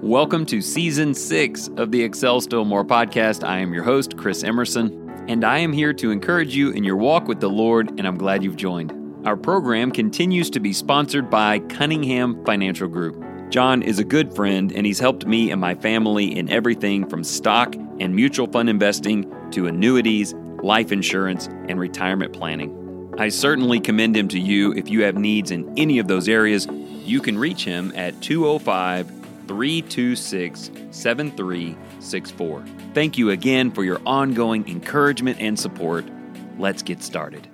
Welcome to Season 6 of the Excel Still More podcast. I am your host, Chris Emerson, and I am here to encourage you in your walk with the Lord, and I'm glad you've joined. Our program continues to be sponsored by Cunningham Financial Group. John is a good friend, and he's helped me and my family in everything from stock and mutual fund investing to annuities, life insurance, and retirement planning. I certainly commend him to you if you have needs in any of those areas. You can reach him at 205-326-7364. Thank you again for your ongoing encouragement and support. Let's get started.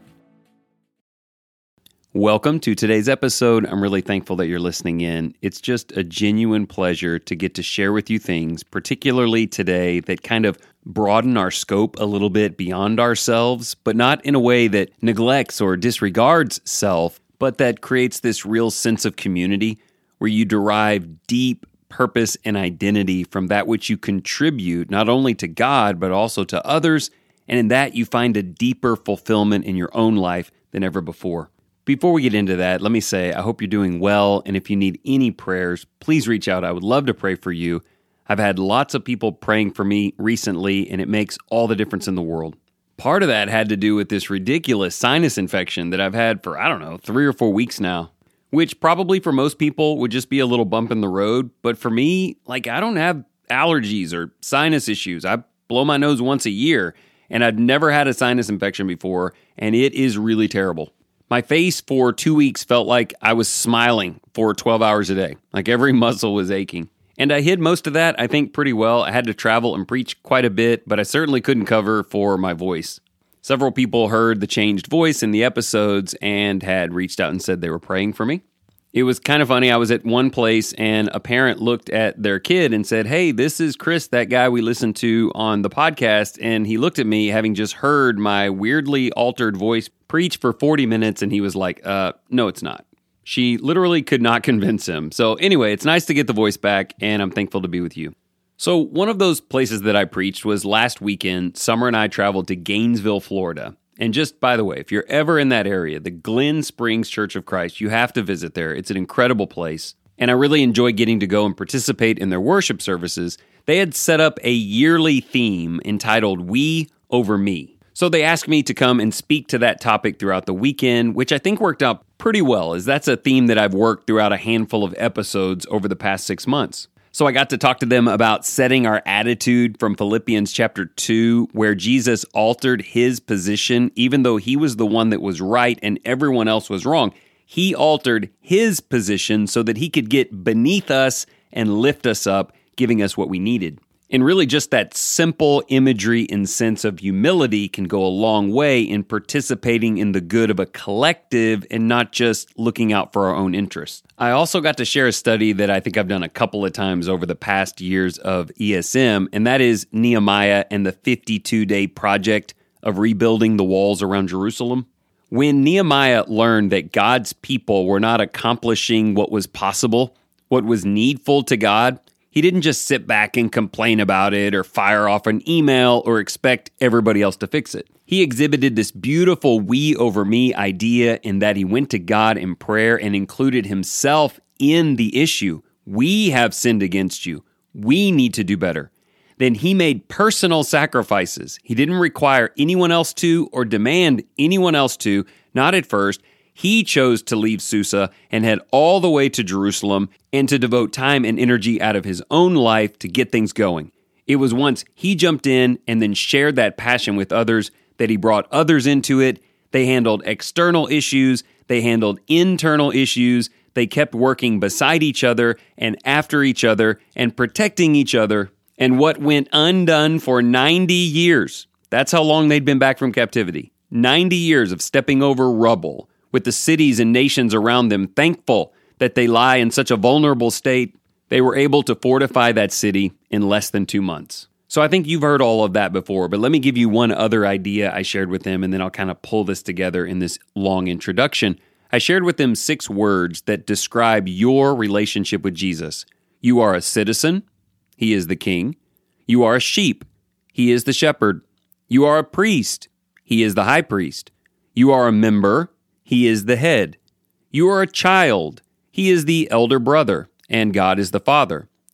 Welcome to today's episode. I'm really thankful that you're listening in. It's just a genuine pleasure to get to share with you things, particularly today, that kind of broaden our scope a little bit beyond ourselves, but not in a way that neglects or disregards self, but that creates this real sense of community where you derive deep purpose and identity from that which you contribute not only to God, but also to others, and in that you find a deeper fulfillment in your own life than ever before. Before we get into that, let me say I hope you're doing well, and if you need any prayers, please reach out. I would love to pray for you. I've had lots of people praying for me recently, and it makes all the difference in the world. Part of that had to do with this ridiculous sinus infection that I've had for, 3 or 4 weeks now, which probably for most people would just be a little bump in the road. But for me, I don't have allergies or sinus issues. I blow my nose once a year, and I've never had a sinus infection before, and it is really terrible. My face for 2 weeks felt like I was smiling for 12 hours a day, like every muscle was aching. And I hid most of that, I think, pretty well. I had to travel and preach quite a bit, but I certainly couldn't cover for my voice. Several people heard the changed voice in the episodes and had reached out and said they were praying for me. It was kind of funny. I was at one place and a parent looked at their kid and said, "Hey, this is Chris, that guy we listened to on the podcast." And he looked at me, having just heard my weirdly altered voice preach for 40 minutes, and he was like, no, it's not. She literally could not convince him. So anyway, it's nice to get the voice back, and I'm thankful to be with you. So one of those places that I preached was last weekend. Summer and I traveled to Gainesville, Florida. And just by the way, if you're ever in that area, the Glen Springs Church of Christ, you have to visit there. It's an incredible place. And I really enjoy getting to go and participate in their worship services. They had set up a yearly theme entitled We Over Me. So they asked me to come and speak to that topic throughout the weekend, which I think worked out pretty well, as that's a theme that I've worked throughout a handful of episodes over the past 6 months. So I got to talk to them about setting our attitude from Philippians chapter 2, where Jesus altered his position, even though he was the one that was right and everyone else was wrong. He altered his position so that he could get beneath us and lift us up, giving us what we needed. And really just that simple imagery and sense of humility can go a long way in participating in the good of a collective and not just looking out for our own interests. I also got to share a study that I think I've done a couple of times over the past years of ESM, and that is Nehemiah and the 52-day project of rebuilding the walls around Jerusalem. When Nehemiah learned that God's people were not accomplishing what was possible, what was needful to God, he didn't just sit back and complain about it or fire off an email or expect everybody else to fix it. He exhibited this beautiful we over me idea in that he went to God in prayer and included himself in the issue. We have sinned against you. We need to do better. Then he made personal sacrifices. He didn't require anyone else to or demand anyone else to, not at first. He chose to leave Susa and head all the way to Jerusalem and to devote time and energy out of his own life to get things going. It was once he jumped in and then shared that passion with others that he brought others into it. They handled external issues. They handled internal issues. They kept working beside each other and after each other and protecting each other. And what went undone for 90 years, that's how long they'd been back from captivity. 90 years of stepping over rubble, with the cities and nations around them thankful that they lie in such a vulnerable state, they were able to fortify that city in less than 2 months. So I think you've heard all of that before, but let me give you one other idea I shared with them, and then I'll kind of pull this together in this long introduction. I shared with them 6 words that describe your relationship with Jesus. You are a citizen. He is the king. You are a sheep. He is the shepherd. You are a priest. He is the high priest. You are a member. He is the head. You are a child. He is the elder brother, and God is the Father.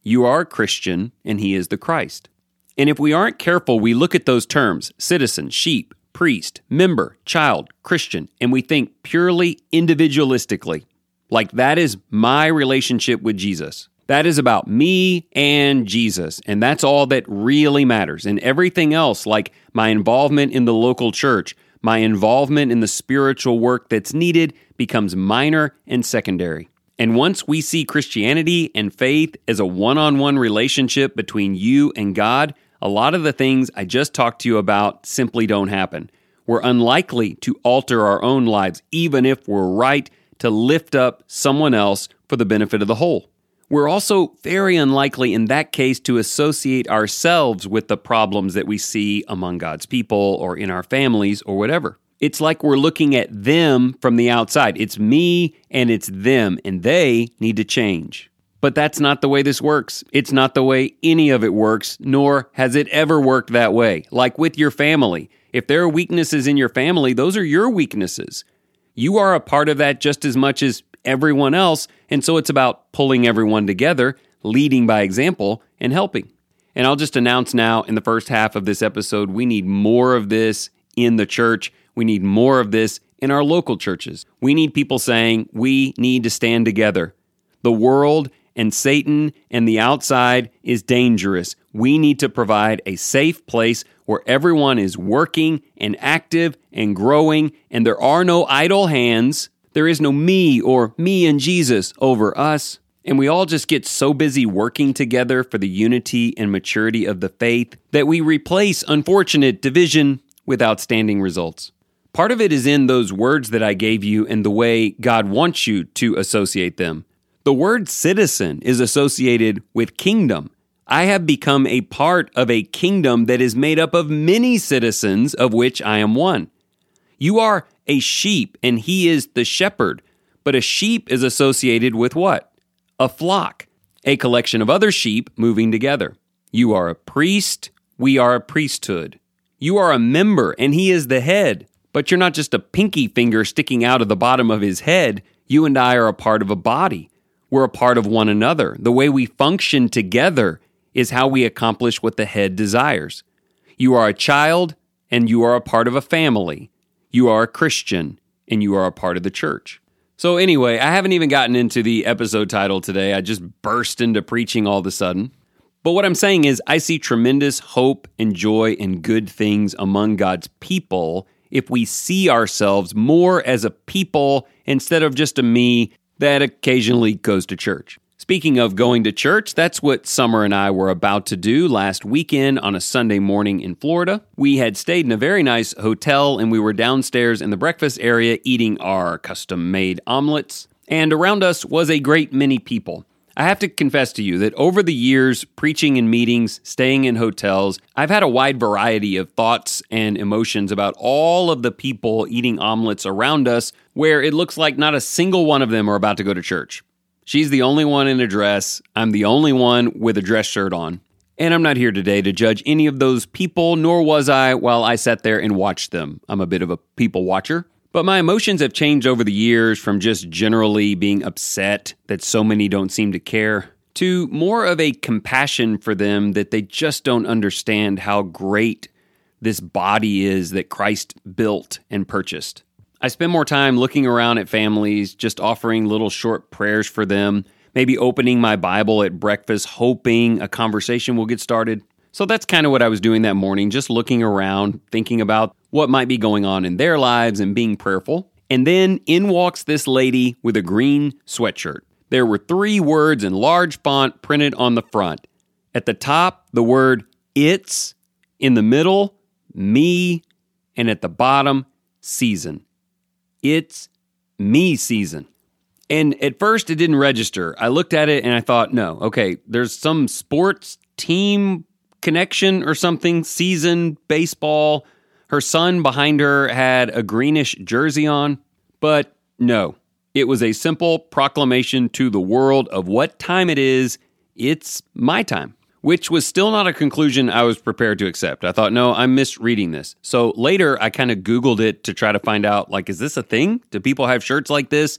You are a Christian, and he is the Christ. And if we aren't careful, we look at those terms, citizen, sheep, priest, member, child, Christian, and we think purely individualistically. Like that is my relationship with Jesus. That is about me and Jesus, and that's all that really matters. And everything else, like my involvement in the local church, my involvement in the spiritual work that's needed, becomes minor and secondary. And once we see Christianity and faith as a one-on-one relationship between you and God, a lot of the things I just talked to you about simply don't happen. We're unlikely to alter our own lives, even if we're right to lift up someone else for the benefit of the whole. We're also very unlikely in that case to associate ourselves with the problems that we see among God's people or in our families or whatever. It's like we're looking at them from the outside. It's me and it's them, and they need to change. But that's not the way this works. It's not the way any of it works, nor has it ever worked that way. Like with your family. If there are weaknesses in your family, those are your weaknesses. You are a part of that just as much as everyone else, and so it's about pulling everyone together, leading by example, and helping. And I'll just announce now in the first half of this episode, we need more of this in the church. We need more of this in our local churches. We need people saying we need to stand together. The world and Satan and the outside is dangerous. We need to provide a safe place where everyone is working and active and growing, and there are no idle hands. There is no me or me and Jesus over us. And we all just get so busy working together for the unity and maturity of the faith that we replace unfortunate division with outstanding results. Part of it is in those words that I gave you and the way God wants you to associate them. The word citizen is associated with kingdom. I have become a part of a kingdom that is made up of many citizens, of which I am one. You are a sheep, and he is the shepherd. But a sheep is associated with what? A flock, a collection of other sheep moving together. You are a priest, we are a priesthood. You are a member, and he is the head. But you're not just a pinky finger sticking out of the bottom of his head. You and I are a part of a body. We're a part of one another. The way we function together is how we accomplish what the head desires. You are a child, and you are a part of a family. You are a Christian, and you are a part of the church. So anyway, I haven't even gotten into the episode title today. I just burst into preaching all of a sudden. But what I'm saying is I see tremendous hope and joy and good things among God's people if we see ourselves more as a people instead of just a me that occasionally goes to church. Speaking of going to church, that's what Summer and I were about to do last weekend on a Sunday morning in Florida. We had stayed in a very nice hotel, and we were downstairs in the breakfast area eating our custom-made omelets. And around us was a great many people. I have to confess to you that over the years, preaching in meetings, staying in hotels, I've had a wide variety of thoughts and emotions about all of the people eating omelets around us, where it looks like not a single one of them are about to go to church. She's the only one in a dress. I'm the only one with a dress shirt on. And I'm not here today to judge any of those people, nor was I while I sat there and watched them. I'm a bit of a people watcher. But my emotions have changed over the years from just generally being upset that so many don't seem to care to more of a compassion for them that they just don't understand how great this body is that Christ built and purchased. I spend more time looking around at families, just offering little short prayers for them, maybe opening my Bible at breakfast, hoping a conversation will get started. So that's kind of what I was doing that morning, just looking around, thinking about what might be going on in their lives and being prayerful. And then in walks this lady with a green sweatshirt. There were 3 words in large font printed on the front. At the top, the word "it's," in the middle, "me," and at the bottom, "season." It's me season. And at first it didn't register. I looked at it and I thought, no, okay, there's some sports team connection or something, season, baseball. Her son behind her had a greenish jersey on. But no, it was a simple proclamation to the world of what time it is. It's my time. Which was still not a conclusion I was prepared to accept. I thought, no, I'm misreading this. So later, I kind of Googled it to try to find out, like, is this a thing? Do people have shirts like this?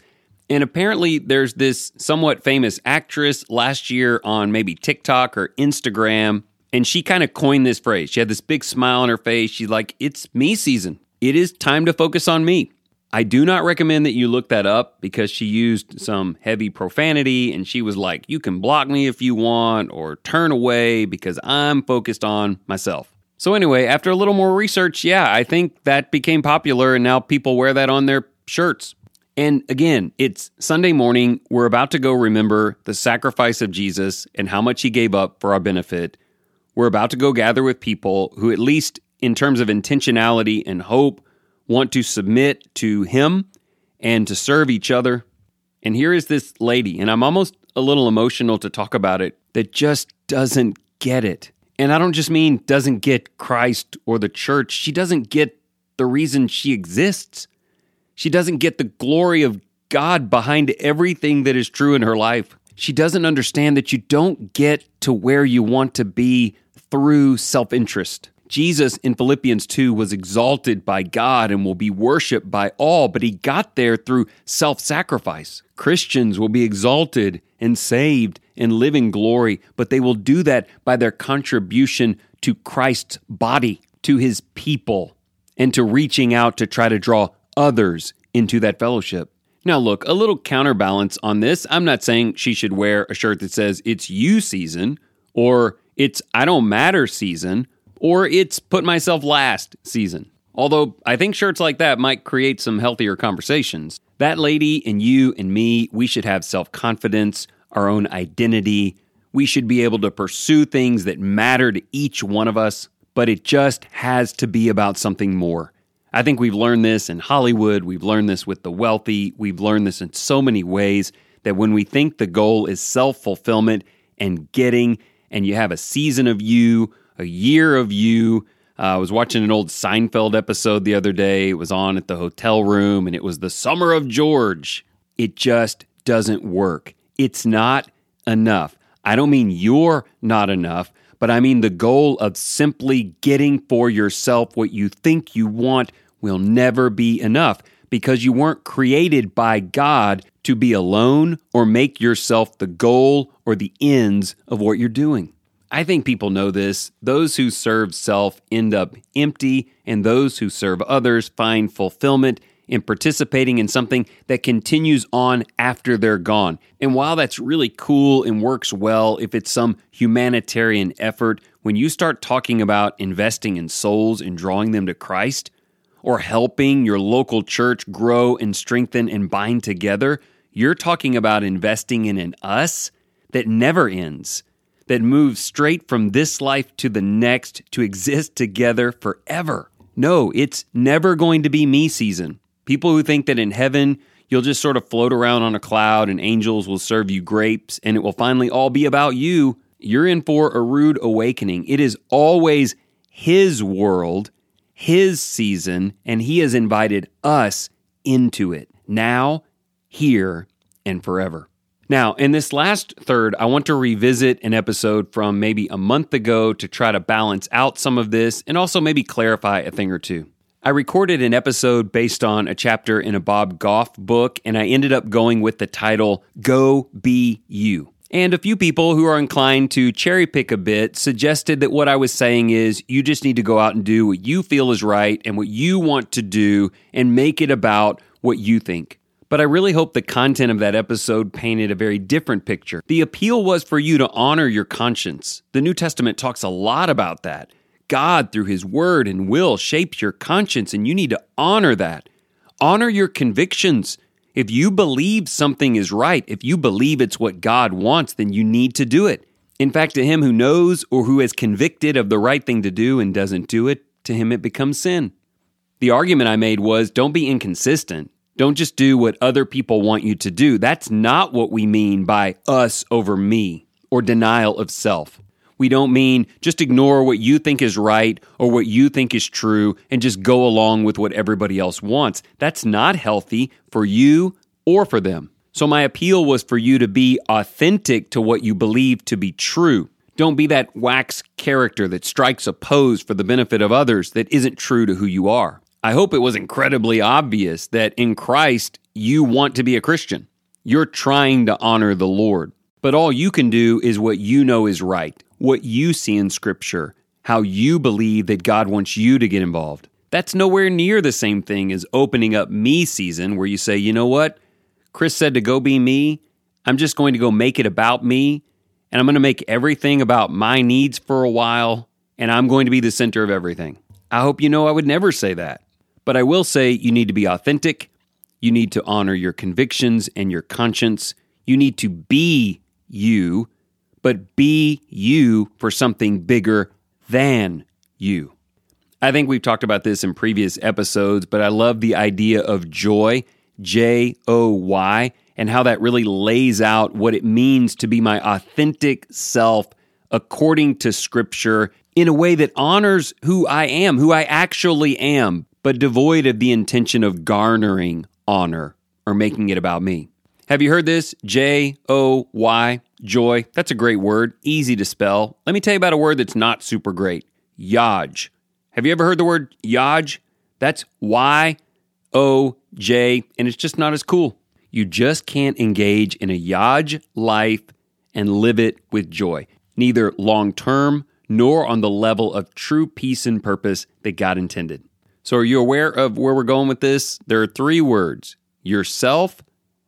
And apparently there's this somewhat famous actress last year on maybe TikTok or Instagram, and she kind of coined this phrase. She had this big smile on her face. She's like, it's me season. It is time to focus on me. I do not recommend that you look that up because she used some heavy profanity and she was like, you can block me if you want or turn away because I'm focused on myself. So anyway, after a little more research, I think that became popular and now people wear that on their shirts. And again, it's Sunday morning. We're about to go remember the sacrifice of Jesus and how much he gave up for our benefit. We're about to go gather with people who, at least in terms of intentionality and hope, want to submit to him and to serve each other. And here is this lady, and I'm almost a little emotional to talk about it, that just doesn't get it. And I don't just mean doesn't get Christ or the church. She doesn't get the reason she exists. She doesn't get the glory of God behind everything that is true in her life. She doesn't understand that you don't get to where you want to be through self-interest. Jesus in Philippians 2 was exalted by God and will be worshiped by all, but he got there through self-sacrifice. Christians will be exalted and saved and live in glory, but they will do that by their contribution to Christ's body, to his people, and to reaching out to try to draw others into that fellowship. Now look, a little counterbalance on this. I'm not saying she should wear a shirt that says it's you season, or it's I don't matter season, or it's put myself last season. Although I think shirts like that might create some healthier conversations. That lady and you and me, we should have self-confidence, our own identity. We should be able to pursue things that matter to each one of us, but it just has to be about something more. I think we've learned this in Hollywood. We've learned this with the wealthy. We've learned this in so many ways that when we think the goal is self-fulfillment and getting, and you have a season of you, a year of you. I was watching an old Seinfeld episode the other day. It was on at the hotel room, and it was the summer of George. It just doesn't work. It's not enough. I don't mean you're not enough, but I mean the goal of simply getting for yourself what you think you want will never be enough because you weren't created by God to be alone or make yourself the goal or the ends of what you're doing. I think people know this. Those who serve self end up empty, and those who serve others find fulfillment in participating in something that continues on after they're gone. And while that's really cool and works well if it's some humanitarian effort, when you start talking about investing in souls and drawing them to Christ, or helping your local church grow and strengthen and bind together, you're talking about investing in an us that never ends, that moves straight from this life to the next to exist together forever. No, it's never going to be me season. People who think that in heaven, you'll just sort of float around on a cloud and angels will serve you grapes and it will finally all be about you, you're in for a rude awakening. It is always his world, his season, and he has invited us into it now, here, and forever. Now, in this last third, I want to revisit an episode from maybe a month ago to try to balance out some of this and also maybe clarify a thing or two. I recorded an episode based on a chapter in a Bob Goff book, and I ended up going with the title, Go Be You. And a few people who are inclined to cherry pick a bit suggested that what I was saying is you just need to go out and do what you feel is right and what you want to do and make it about what you think. But I really hope the content of that episode painted a very different picture. The appeal was for you to honor your conscience. The New Testament talks a lot about that. God, through his word and will, shapes your conscience, and you need to honor that. Honor your convictions. If you believe something is right, if you believe it's what God wants, then you need to do it. In fact, to him who knows or who is convicted of the right thing to do and doesn't do it, to him it becomes sin. The argument I made was, don't be inconsistent. Don't just do what other people want you to do. That's not what we mean by us over me or denial of self. We don't mean just ignore what you think is right or what you think is true and just go along with what everybody else wants. That's not healthy for you or for them. So my appeal was for you to be authentic to what you believe to be true. Don't be that wax character that strikes a pose for the benefit of others that isn't true to who you are. I hope it was incredibly obvious that in Christ, you want to be a Christian. You're trying to honor the Lord. But all you can do is what you know is right, what you see in Scripture, how you believe that God wants you to get involved. That's nowhere near the same thing as opening up me season, where you say, you know what? Chris said to go be me. I'm just going to go make it about me, and I'm going to make everything about my needs for a while, and I'm going to be the center of everything. I hope you know I would never say that. But I will say you need to be authentic. You need to honor your convictions and your conscience. You need to be you, but be you for something bigger than you. I think we've talked about this in previous episodes, but I love the idea of joy, Joy, and how that really lays out what it means to be my authentic self according to Scripture in a way that honors who I am, who I actually am, but devoid of the intention of garnering honor or making it about me. Have you heard this? Joy, joy. That's a great word, easy to spell. Let me tell you about a word that's not super great. Yaj. Have you ever heard the word Yaj? That's Yoj, and it's just not as cool. You just can't engage in a Yaj life and live it with joy, neither long-term nor on the level of true peace and purpose that God intended. So are you aware of where we're going with this? There are 3 words: yourself,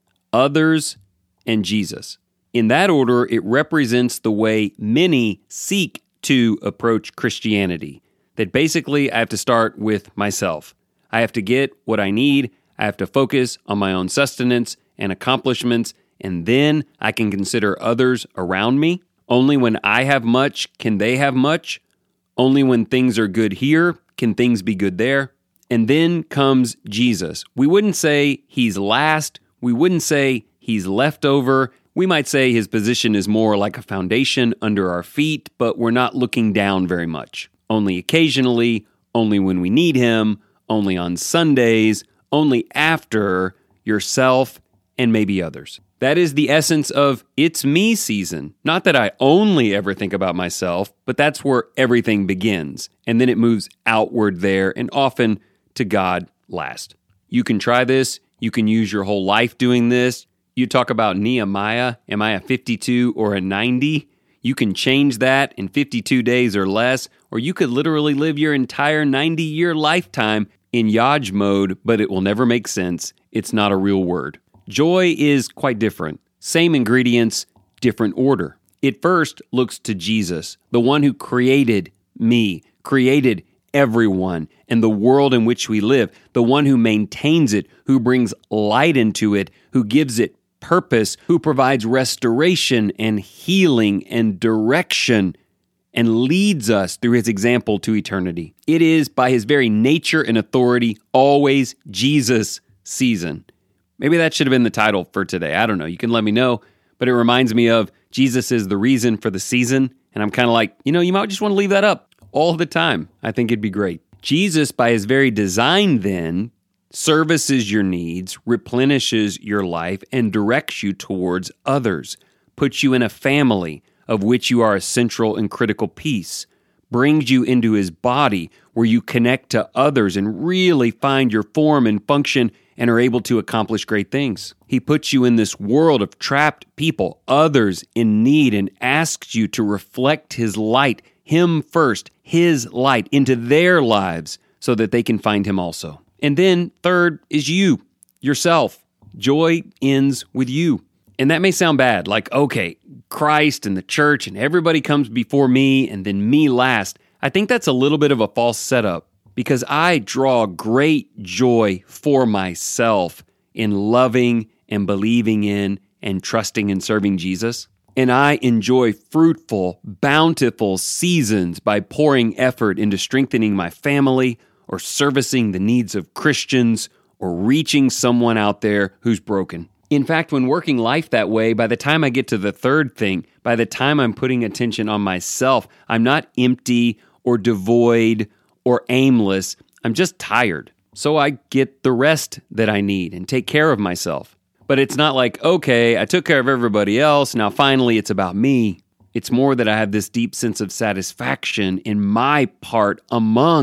others, and Jesus. In that order, it represents the way many seek to approach Christianity. That basically I have to start with myself. I have to get what I need. I have to focus on my own sustenance and accomplishments, and then I can consider others around me. Only when I have much can they have much. Only when things are good here can things be good there. And then comes Jesus. We wouldn't say he's last. We wouldn't say he's leftover. We might say his position is more like a foundation under our feet, but we're not looking down very much. Only occasionally, only when we need him, only on Sundays, only after yourself and maybe others. That is the essence of it's me season. Not that I only ever think about myself, but that's where everything begins. And then it moves outward there and often to God last. You can try this. You can use your whole life doing this. You talk about Nehemiah. Am I a 52 or a 90? You can change that in 52 days or less, or you could literally live your entire 90-year lifetime in Yaj mode, but it will never make sense. It's not a real word. Joy is quite different. Same ingredients, different order. It first looks to Jesus, the one who created me, created everyone, and the world in which we live, the one who maintains it, who brings light into it, who gives it purpose, who provides restoration and healing and direction and leads us through his example to eternity. It is, by his very nature and authority, always Jesus season. Maybe that should have been the title for today. I don't know. You can let me know. But it reminds me of Jesus is the reason for the season. And I'm kind of like, you might just want to leave that up all the time. I think it'd be great. Jesus, by his very design then, services your needs, replenishes your life, and directs you towards others, puts you in a family of which you are a central and critical piece, brings you into his body where you connect to others and really find your form and function and are able to accomplish great things. He puts you in this world of trapped people, others in need, and asks you to reflect his light, him first, his light into their lives so that they can find him also. And then third is you, yourself. Joy ends with you. And that may sound bad, like, okay, Christ and the church and everybody comes before me and then me last. I think that's a little bit of a false setup because I draw great joy for myself in loving and believing in and trusting and serving Jesus. And I enjoy fruitful, bountiful seasons by pouring effort into strengthening my family or servicing the needs of Christians or reaching someone out there who's broken. In fact, when working life that way, by the time I get to the third thing, by the time I'm putting attention on myself, I'm not empty or devoid or aimless. I'm just tired. So I get the rest that I need and take care of myself. But it's not like, okay, I took care of everybody else. Now finally it's about me. It's more that I have this deep sense of satisfaction in my part among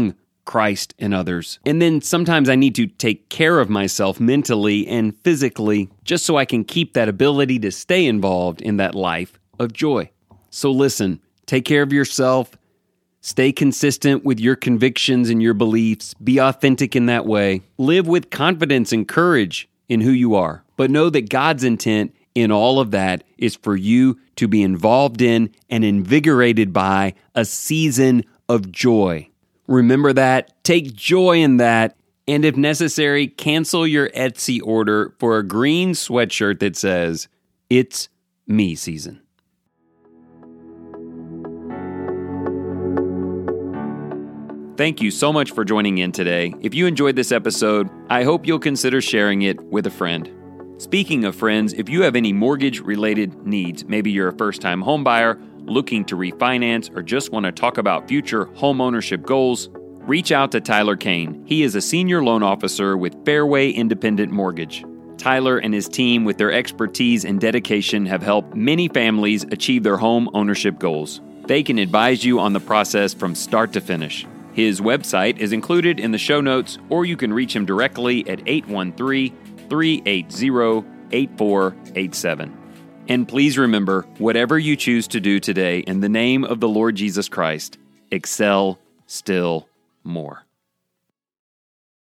Christ and others. And then sometimes I need to take care of myself mentally and physically just so I can keep that ability to stay involved in that life of joy. So listen, take care of yourself. Stay consistent with your convictions and your beliefs. Be authentic in that way. Live with confidence and courage in who you are. But know that God's intent in all of that is for you to be involved in and invigorated by a season of joy. Remember that. Take joy in that. And if necessary, cancel your Etsy order for a green sweatshirt that says, "It's me season." Thank you so much for joining in today. If you enjoyed this episode, I hope you'll consider sharing it with a friend. Speaking of friends, if you have any mortgage-related needs, maybe you're a first-time home buyer, looking to refinance, or just want to talk about future home ownership goals, reach out to Tyler Kane. He is a senior loan officer with Fairway Independent Mortgage. Tyler and his team, with their expertise and dedication, have helped many families achieve their home ownership goals. They can advise you on the process from start to finish. His website is included in the show notes, or you can reach him directly at 813-380-8487. And please remember, whatever you choose to do today, in the name of the Lord Jesus Christ, excel still more.